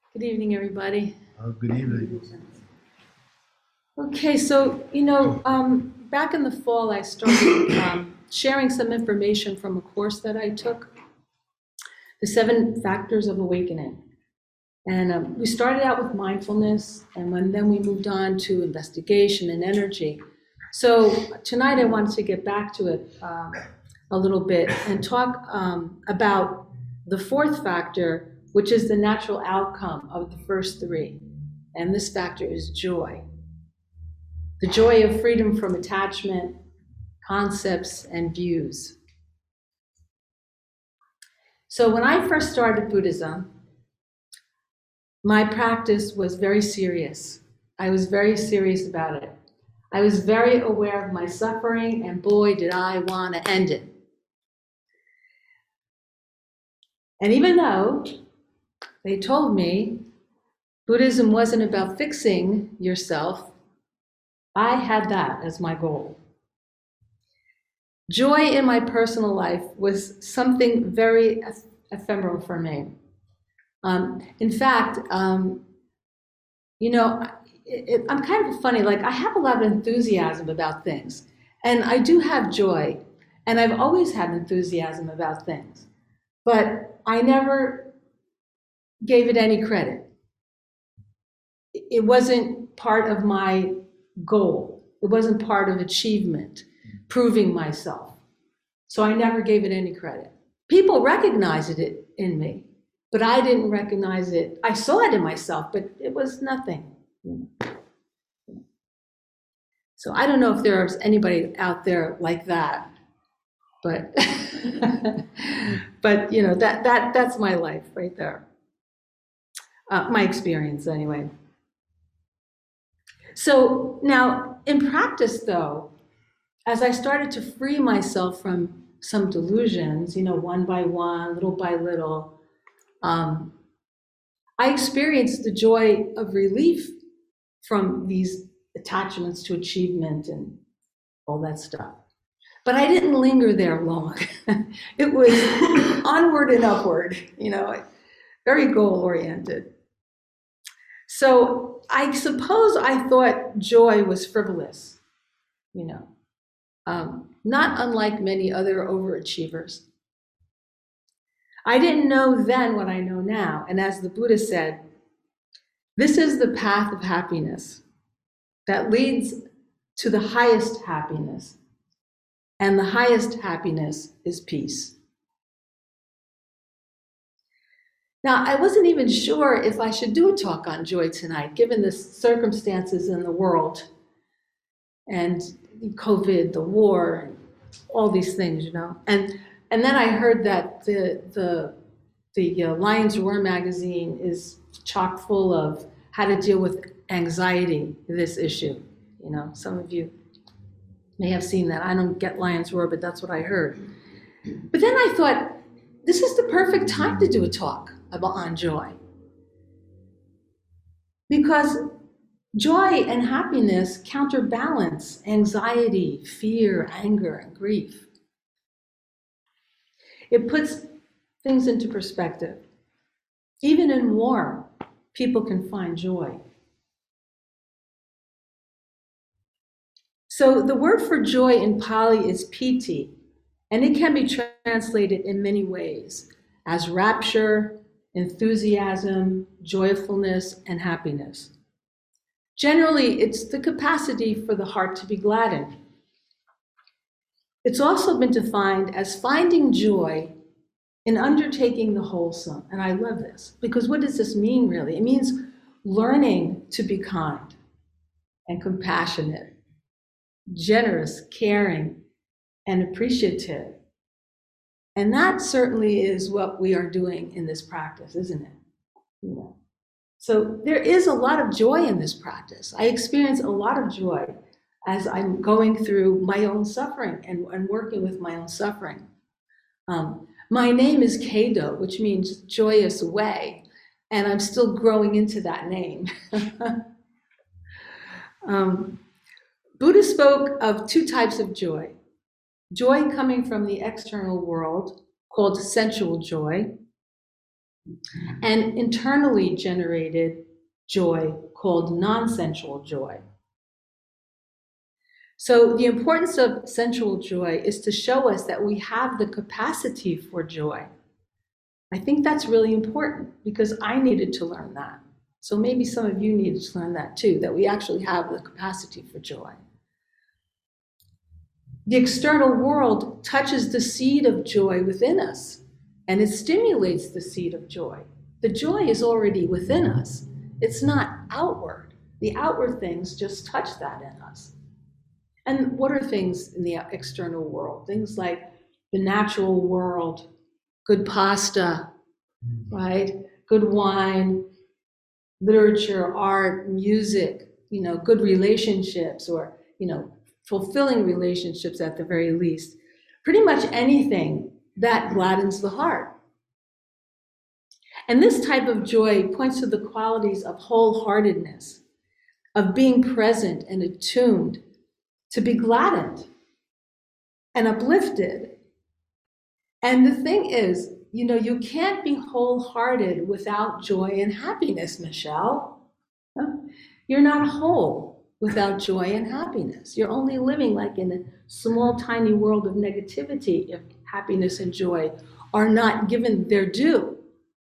Good evening, everybody. Good evening. Okay, so, back in the fall, I started sharing some information from a course that I took, The Seven Factors of Awakening. And we started out with mindfulness, and then we moved on to investigation and energy. So tonight I wanted to get back to it a little bit and talk about the fourth factor, which is the natural outcome of the first three. And this factor is joy. The joy of freedom from attachment, concepts, and views. So when I first started Buddhism, my practice was very serious. I was very serious about it. I was very aware of my suffering, and boy, did I want to end it. And even though they told me Buddhism wasn't about fixing yourself, I had that as my goal. Joy in my personal life was something very ephemeral for me. In fact, I'm kind of funny. Like, I have a lot of enthusiasm about things, and I do have joy, and I've always had enthusiasm about things, but I never gave it any credit. It wasn't part of my goal. It wasn't part of achievement, proving myself. So I never gave it any credit. People recognized it in me, but I didn't recognize it. I saw it in myself, but it was nothing. So I don't know if there's anybody out there like that, but but that's my life right there. My experience anyway. So now in practice though, as I started to free myself from some delusions, one by one, little by little, I experienced the joy of relief from these attachments to achievement and all that stuff. But I didn't linger there long. It was onward and upward, very goal-oriented. So I suppose I thought joy was frivolous, not unlike many other overachievers. I didn't know then what I know now. And as the Buddha said, this is the path of happiness that leads to the highest happiness. And the highest happiness is peace. Now, I wasn't even sure if I should do a talk on joy tonight, given the circumstances in the world and COVID, the war, and all these things, And then I heard that the Lion's Roar magazine is chock full of how to deal with anxiety, this issue. Some of you may have seen that. I don't get Lion's Roar, but that's what I heard. But then I thought, this is the perfect time to do a talk on joy. Because joy and happiness counterbalance anxiety, fear, anger, and grief. It puts things into perspective. Even in war, people can find joy. So the word for joy in Pali is piti, and it can be translated in many ways as rapture, enthusiasm, joyfulness, and happiness. Generally, it's the capacity for the heart to be gladdened. It's also been defined as finding joy in undertaking the wholesome. And I love this, because what does this mean really? It means learning to be kind and compassionate, generous, caring, and appreciative. And that certainly is what we are doing in this practice, isn't it? So there is a lot of joy in this practice. I experience a lot of joy as I'm going through my own suffering and working with my own suffering. My name is Kado, which means joyous way, and I'm still growing into that name. Buddha spoke of two types of joy. Joy coming from the external world, called sensual joy, and internally generated joy called non-sensual joy. So the importance of sensual joy is to show us that we have the capacity for joy. I think that's really important because I needed to learn that. So maybe some of you needed to learn that too, that we actually have the capacity for joy. The external world touches the seed of joy within us, and it stimulates the seed of joy. The joy is already within us. It's not outward. The outward things just touch that in us. And what are things in the external world? Things like the natural world, good pasta, right? Good wine, literature, art, music, good relationships, or, fulfilling relationships at the very least. Pretty much anything that gladdens the heart. And this type of joy points to the qualities of wholeheartedness, of being present and attuned, to be gladdened and uplifted. And the thing is, you can't be wholehearted without joy and happiness, Michelle. You're not whole without joy and happiness. You're only living like in a small, tiny world of negativity if happiness and joy are not given their due.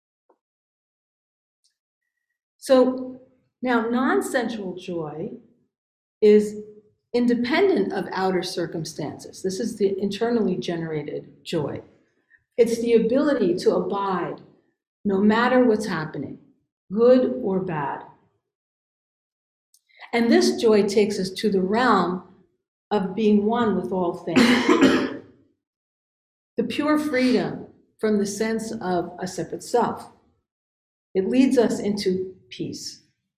So now non-sensual joy is independent of outer circumstances. This is the internally generated joy. It's the ability to abide no matter what's happening, good or bad. And this joy takes us to the realm of being one with all things. The pure freedom from the sense of a separate self. It leads us into peace.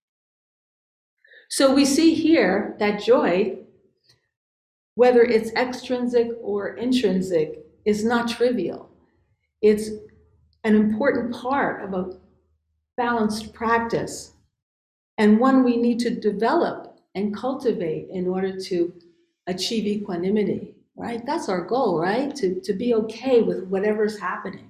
So we see here that joy, whether it's extrinsic or intrinsic, is not trivial. It's an important part of a balanced practice, and one we need to develop and cultivate in order to achieve equanimity, right? That's our goal, right? To be okay with whatever's happening.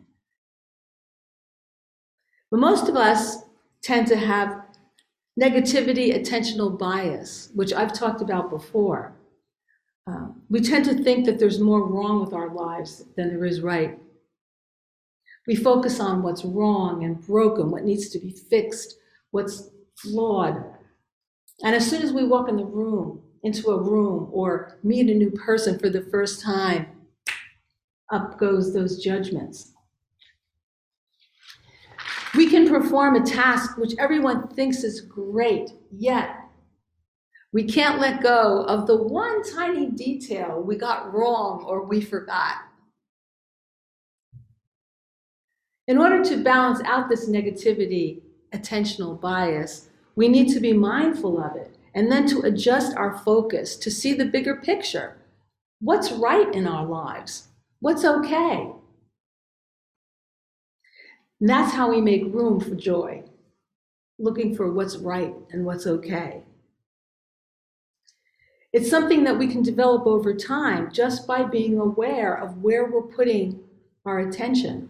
But most of us tend to have negativity, attentional bias, which I've talked about before. We tend to think that there's more wrong with our lives than there is right. We focus on what's wrong and broken, what needs to be fixed, what's flawed. And as soon as we walk into a room or meet a new person for the first time, up goes those judgments. We can perform a task which everyone thinks is great, yet we can't let go of the one tiny detail we got wrong or we forgot. In order to balance out this negativity, attentional bias, we need to be mindful of it and then to adjust our focus to see the bigger picture. What's right in our lives? What's okay? And that's how we make room for joy, looking for what's right and what's okay. It's something that we can develop over time just by being aware of where we're putting our attention.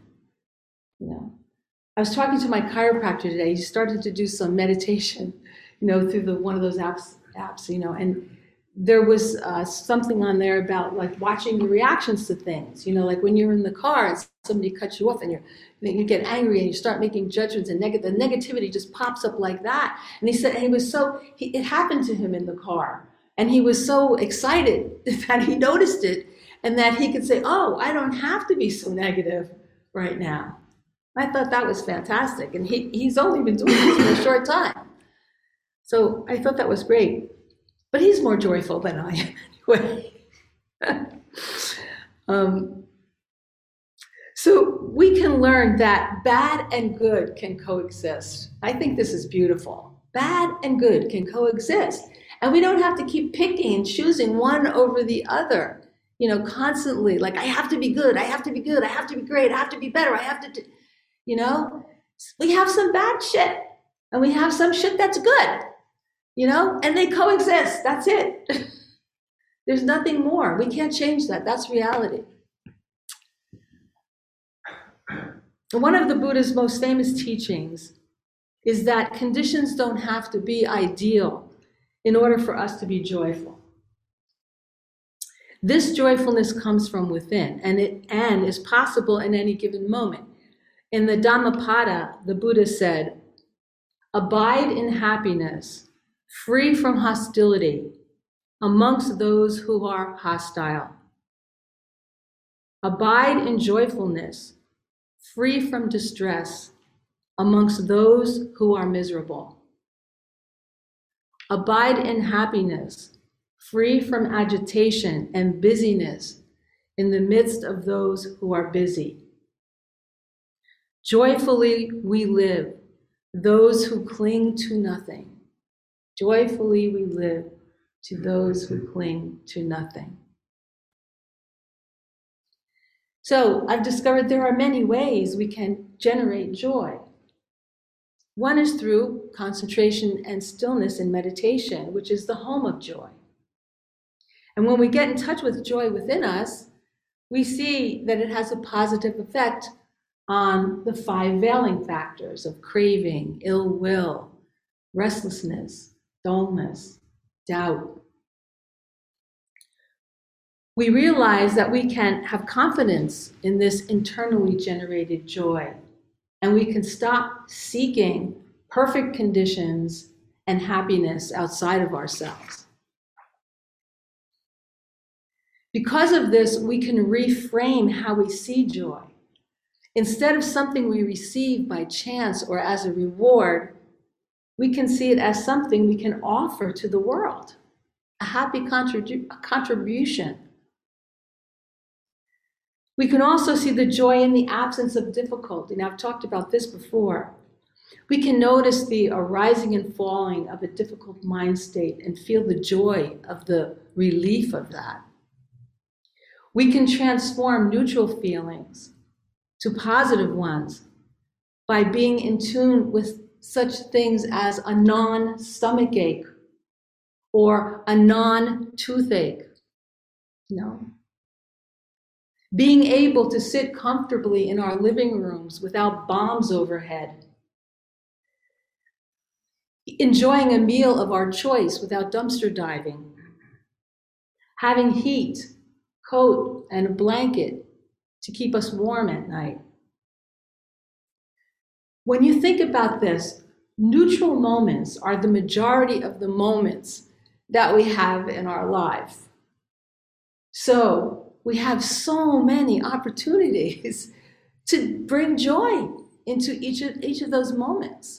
I was talking to my chiropractor today. He started to do some meditation, through one of those apps, and there was something on there about like watching your reactions to things. Like when you're in the car and somebody cuts you off and you get angry and you start making judgments and the negativity just pops up like that. And he said, it happened to him in the car. And he was so excited that he noticed it and that he could say, oh, I don't have to be so negative right now. I thought that was fantastic. And he's only been doing this for a short time. So I thought that was great. But he's more joyful than I am anyway. So we can learn that bad and good can coexist. I think this is beautiful. Bad and good can coexist. And we don't have to keep picking and choosing one over the other, constantly. Like, I have to be good, I have to be good, I have to be great, I have to be better, I have to, We have some bad shit, and we have some shit that's good, and they coexist. That's it. There's nothing more. We can't change that. That's reality. One of the Buddha's most famous teachings is that conditions don't have to be ideal in order for us to be joyful. This joyfulness comes from within, and is possible in any given moment. In the Dhammapada, the Buddha said, "Abide in happiness, free from hostility, amongst those who are hostile. Abide in joyfulness, free from distress, amongst those who are miserable. Abide in happiness, free from agitation and busyness in the midst of those who are busy. Joyfully we live, those who cling to nothing. Joyfully we live to those who cling to nothing." So I've discovered there are many ways we can generate joy. One is through concentration and stillness in meditation, which is the home of joy. And when we get in touch with joy within us, we see that it has a positive effect on the 5 veiling factors of craving, ill will, restlessness, dullness, doubt. We realize that we can have confidence in this internally generated joy, and we can stop seeking perfect conditions and happiness outside of ourselves. Because of this, we can reframe how we see joy. Instead of something we receive by chance or as a reward, we can see it as something we can offer to the world, a happy contribution. We can also see the joy in the absence of difficulty. Now, I've talked about this before. We can notice the arising and falling of a difficult mind state and feel the joy of the relief of that. We can transform neutral feelings to positive ones by being in tune with such things as a non-stomach ache or a non-toothache. Being able to sit comfortably in our living rooms without bombs overhead. Enjoying a meal of our choice without dumpster diving. Having heat, coat, and a blanket to keep us warm at night. When you think about this, neutral moments are the majority of the moments that we have in our life. So we have so many opportunities to bring joy into each of those moments.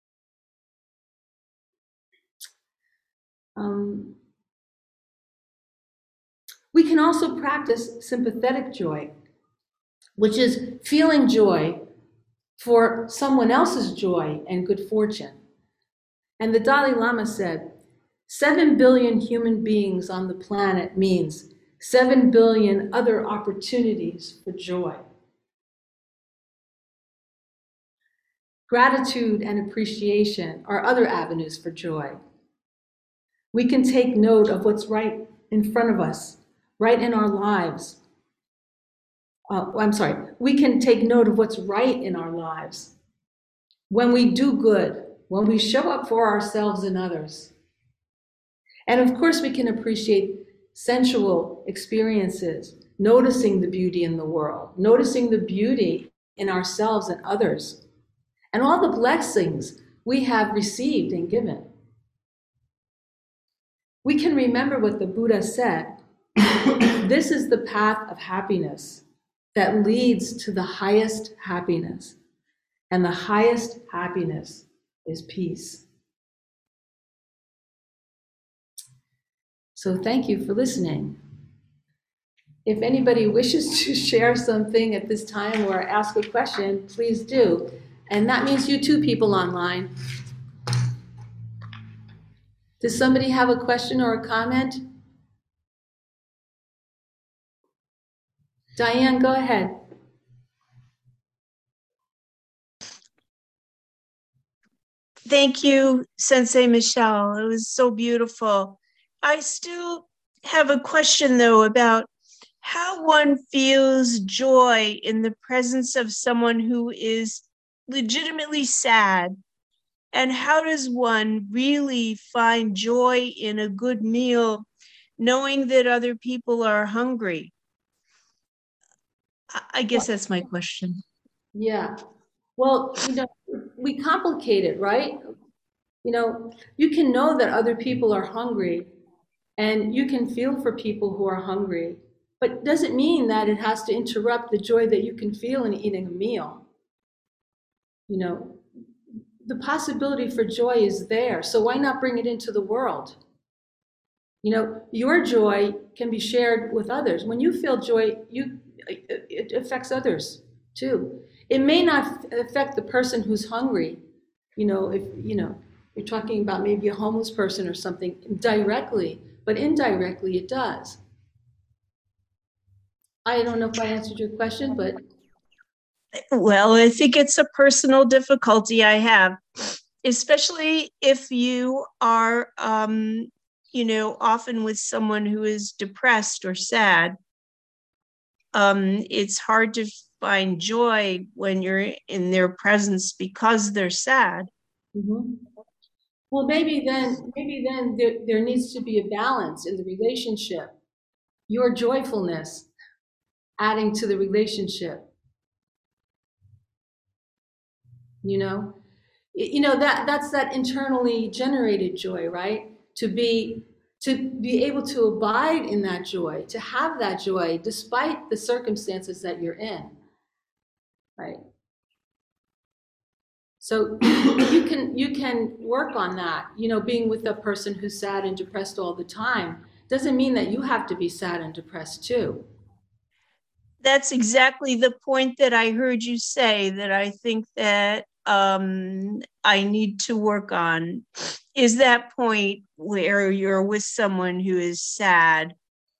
We can also practice sympathetic joy, which is feeling joy for someone else's joy and good fortune. And the Dalai Lama said, 7 billion human beings on the planet means 7 billion other opportunities for joy. Gratitude and appreciation are other avenues for joy. We can take note of what's right in front of us, right in our lives. We can take note of what's right in our lives. When we do good, when we show up for ourselves and others. And of course, we can appreciate sensual experiences, noticing the beauty in the world, noticing the beauty in ourselves and others, and all the blessings we have received and given. We can remember what the Buddha said. This is the path of happiness that leads to the highest happiness. And the highest happiness is peace. So thank you for listening. If anybody wishes to share something at this time or ask a question, please do. And that means you too, people online. Does somebody have a question or a comment? Diane, go ahead. Thank you, Sensei Michelle. It was so beautiful. I still have a question, though, about how one feels joy in the presence of someone who is legitimately sad, and how does one really find joy in a good meal knowing that other people are hungry? I guess that's my question. Yeah. Well, we complicate it, right? You can know that other people are hungry and you can feel for people who are hungry, but doesn't mean that it has to interrupt the joy that you can feel in eating a meal. You know, the possibility for joy is there, so why not bring it into the world? Your joy can be shared with others. When you feel joy, it affects others too. It may not affect the person who's hungry, if you're talking about maybe a homeless person or something directly, but indirectly it does. I don't know if I answered your question, but Well, I think it's a personal difficulty I have, especially if you are, often with someone who is depressed or sad. It's hard to find joy when you're in their presence because they're sad. mhm. Well, maybe then there needs to be a balance in the relationship. Your joyfulness adding to the relationship, you know? That's that internally generated joy, right? To be able to abide in that joy, to have that joy despite the circumstances that you're in, right? So you can work on that. Being with a person who's sad and depressed all the time doesn't mean that you have to be sad and depressed too. That's exactly the point that I heard you say that I think that I need to work on, is that point where you're with someone who is sad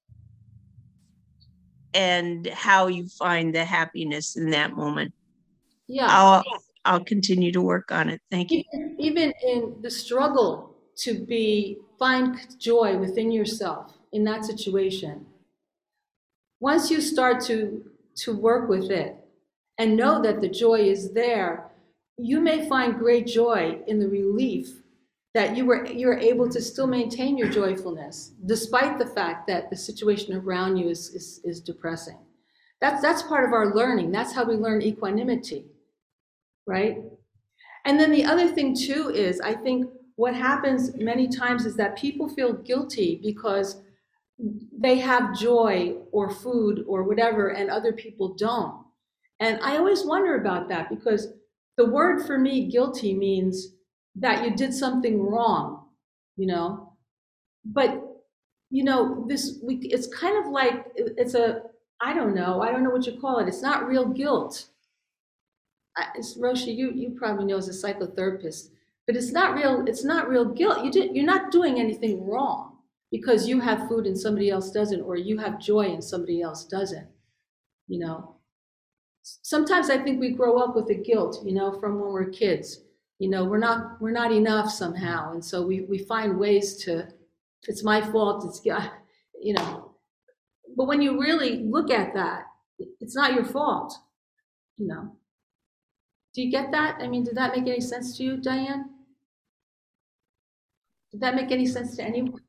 and how you find the happiness in that moment. Yeah. I'll continue to work on it. Thank you. Even in the struggle to find joy within yourself in that situation, once you start to work with it and know that the joy is there, you may find great joy in the relief that you're able to still maintain your joyfulness despite the fact that the situation around you is depressing. That's part of our learning. That's how we learn equanimity, right? And then the other thing too is, I think what happens many times is that people feel guilty because they have joy or food or whatever and other people don't. And I always wonder about that, because the word for me, guilty, means that you did something wrong, you know. But it's kind of like it's a I don't know what you call it. It's not real guilt. Roshi, you probably know as a psychotherapist, but it's not real guilt. You're not doing anything wrong because you have food and somebody else doesn't, or you have joy and somebody else doesn't. You know, sometimes I think we grow up with a guilt, from when we're kids. We're not enough somehow, and so we find ways to. It's my fault. It's you know. But when you really look at that, it's not your fault. You know. Do you get that? I mean, did that make any sense to you, Diane? Did that make any sense to anyone?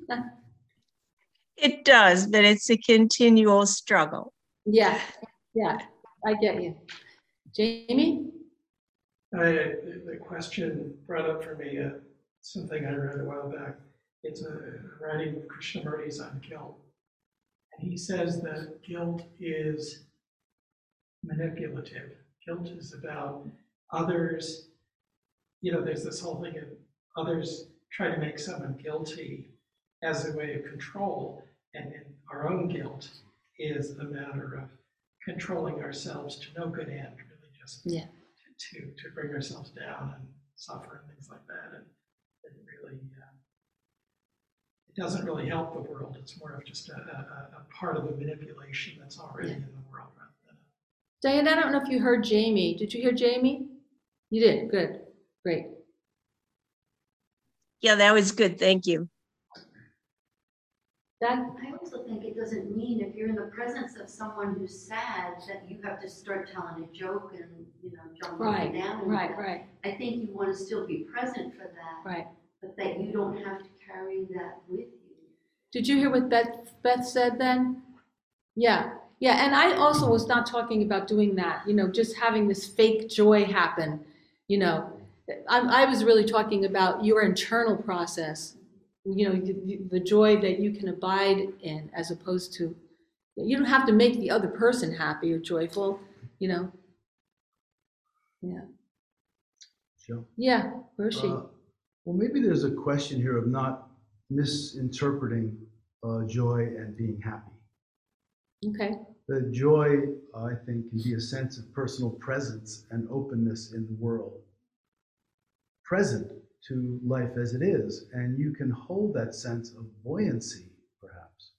It does, but it's a continual struggle. Yeah, yeah, I get you. Jamie? The question brought up for me something I read a while back. It's a writing of Krishnamurti's on guilt. And he says that guilt is manipulative. Guilt is about others. There's this whole thing of others try to make someone guilty as a way of control. And our own guilt is a matter of controlling ourselves to no good end, really just to bring ourselves down and suffer and things like that. And it really, it doesn't really help the world. It's more of just a part of the manipulation that's already in the world rather than Diane, I don't know if you heard Jamie. Did you hear Jamie? You did. Good. Great. Yeah, that was good. Thank you. That I also think it doesn't doesn't mean if you're in the presence of someone who's sad that you have to start telling a joke and, jump up and down. Right. I think you want to still be present for that. Right. But that you don't have to carry that with you. Did you hear what Beth said then? Yeah. Yeah, and I also was not talking about doing that, just having this fake joy happen, I was really talking about your internal process, the joy that you can abide in, as opposed to, you don't have to make the other person happy or joyful, Yeah. Sure. Yeah, Roshi. Well, maybe there's a question here of not misinterpreting joy and being happy. Okay. The joy, I think, can be a sense of personal presence and openness in the world, present to life as it is, and you can hold that sense of buoyancy, perhaps,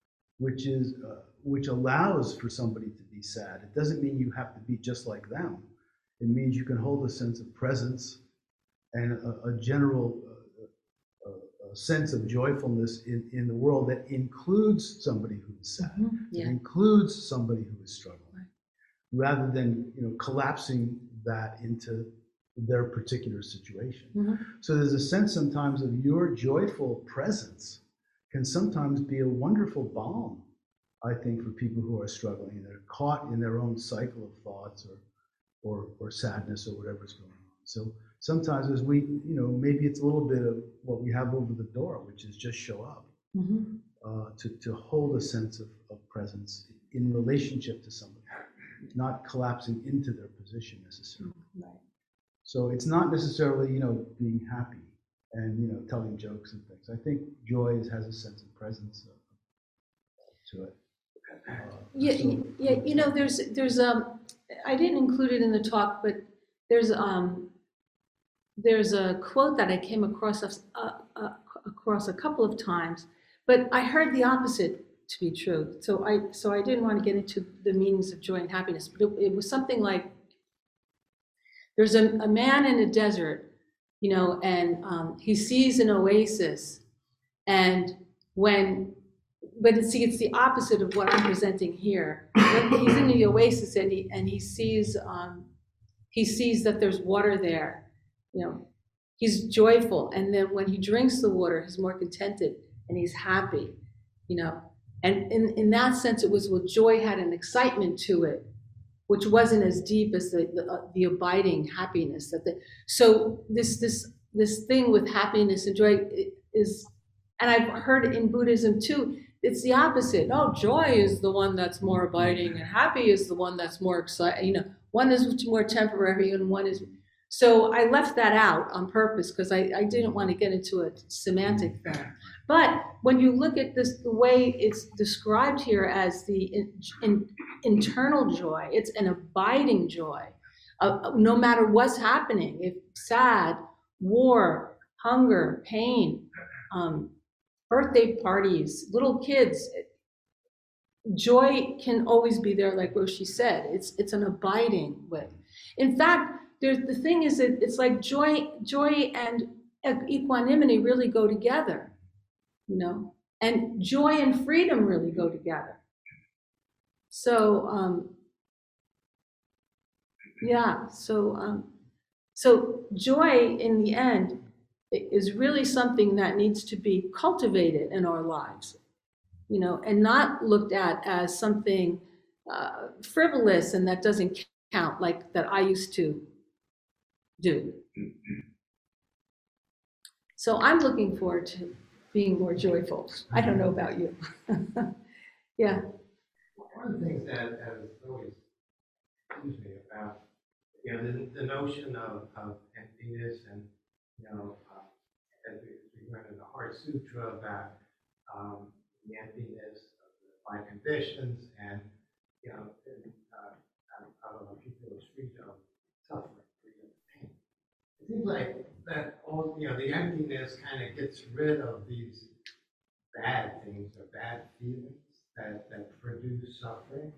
which allows for somebody to be sad. It doesn't mean you have to be just like them. It means you can hold a sense of presence and a general sense of joyfulness in the world that includes somebody who is sad. Mm-hmm. Yeah. It includes somebody who is struggling, rather than collapsing that into their particular situation. Mm-hmm. So there's a sense sometimes of your joyful presence can sometimes be a wonderful balm, I think, for people who are struggling. They're caught in their own cycle of thoughts or sadness or whatever's going on. So sometimes as we, maybe it's a little bit of what we have over the door, which is just show up, to hold a sense of presence in relationship to somebody, not collapsing into their position necessarily. Right. So it's not necessarily, being happy and, telling jokes and things. I think joy has a sense of presence to it. There's I didn't include it in the talk, but there's a quote that I came across a couple of times, but I heard the opposite to be true. So I didn't want to get into the meanings of joy and happiness, but it was something like, there's a man in a desert, and he sees an oasis, but it's the opposite of what I'm presenting here. He's in the oasis and he sees that there's water there. He's joyful, and then when he drinks the water, he's more contented and he's happy. And in that sense, it was joy had an excitement to it, which wasn't as deep as the abiding happiness. So this thing with happiness and joy is, and I've heard it in Buddhism too, it's the opposite. No, joy is the one that's more abiding, and happy is the one that's more exciting. One is more temporary, and one is. So I left that out on purpose because I didn't want to get into a semantic thing. But when you look at this, the way it's described here as the internal joy, it's an abiding joy, no matter what's happening. If sad, war, hunger, pain, birthday parties, little kids, joy can always be there, like Roshi said. It's an abiding way. In fact, the thing is that it's like joy and equanimity really go together, and joy and freedom really go together. So so joy in the end is really something that needs to be cultivated in our lives, and not looked at as something frivolous and that doesn't count, like that I used to do. So I'm looking forward to being more joyful. I don't know about you. Yeah. One of the things that has always confused me about, the notion of emptiness, and as we learned in the Heart Sutra about the emptiness of the five conditions, and how people are free of suffering. It seems like that all, the emptiness kind of gets rid of these bad things or bad feelings that produce suffering.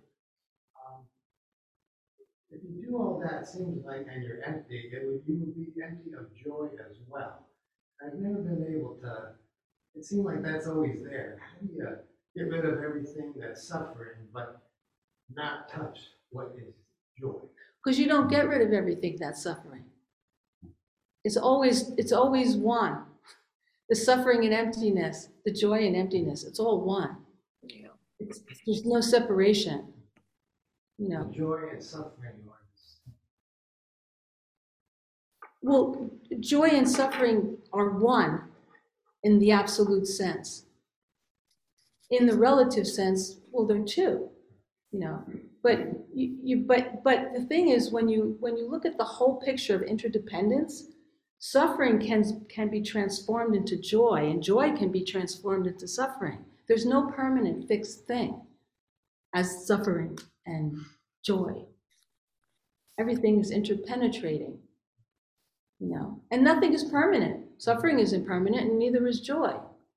If you do all that, it seems like, and you're empty, you would be empty of joy as well. I've never been able to. It seems like that's always there. How do get rid of everything that's suffering, but not touch what is joy. Because you don't get rid of everything that's suffering. It's always one. The suffering and emptiness, the joy and emptiness, it's all one. Yeah. There's no separation. You know. Joy and suffering are Well, joy and suffering are one in the absolute sense. In the relative sense, well, they're two, you know. But but the thing is, when you look at the whole picture of interdependence, suffering can be transformed into joy, and joy can be transformed into suffering. There's no permanent fixed thing as suffering and joy. Everything is interpenetrating, you know, and nothing is permanent. Suffering isn't permanent, and neither is joy.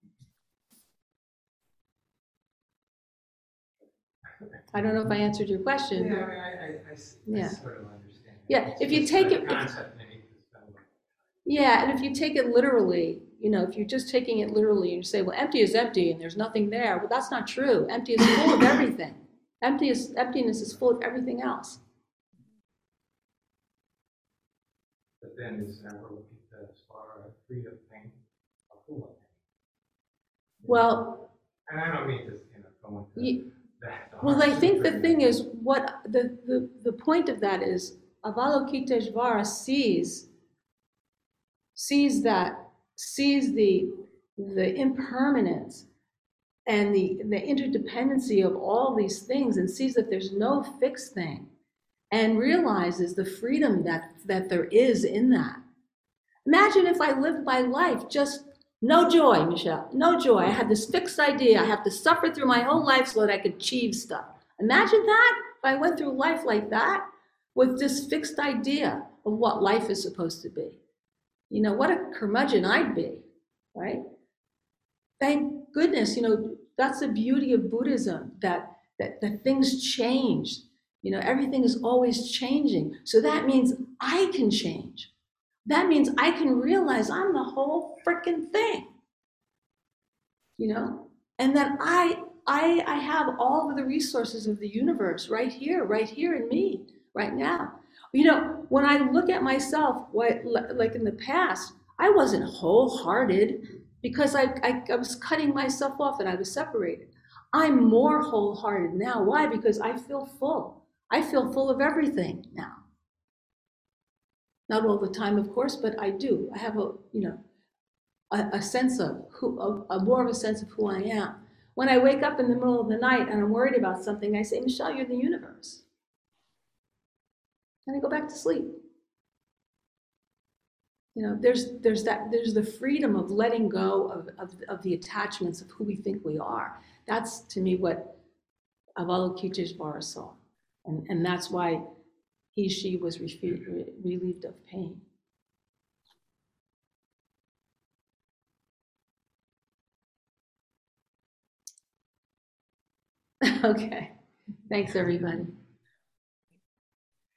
I don't know if I answered your question. Yeah, I sort of understand. Yeah, if you take it, yeah, and if you take it literally, you know, if you're just taking it literally and you say, well, empty is empty and there's nothing there, well, that's not true. Empty is full of everything. Emptiness is full of everything else. But then is that we're looking as far as free of pain or full of pain? Well, and I don't mean to, go into that. Well, I think the thing is, what the point of that is, Avalokiteshvara sees the impermanence and the interdependency of all these things, and sees that there's no fixed thing, and realizes the freedom that there is in that. Imagine if I lived my life just no joy, Michelle, no joy. I had this fixed idea. I have to suffer through my whole life so that I could achieve stuff. Imagine that, if I went through life like that, with this fixed idea of what life is supposed to be. You know, what a curmudgeon I'd be, right? Thank goodness, you know, that's the beauty of Buddhism, that things change. You know, everything is always changing. So that means I can change. That means I can realize I'm the whole freaking thing, you know, and that I have all of the resources of the universe right here in me, right now. You know, when I look at myself, like in the past, I wasn't wholehearted because I was cutting myself off and I was separated. I'm more wholehearted now. Why? Because I feel full. I feel full of everything now. Not all the time, of course, but I do. I have a sense of more of a sense of who I am. When I wake up in the middle of the night and I'm worried about something, I say, Michelle, you're the universe. And I go back to sleep. You know, there's the freedom of letting go of the attachments of who we think we are. That's, to me, what Avalokiteshvara saw. And that's why she was relieved of pain. Okay. Thanks, everybody.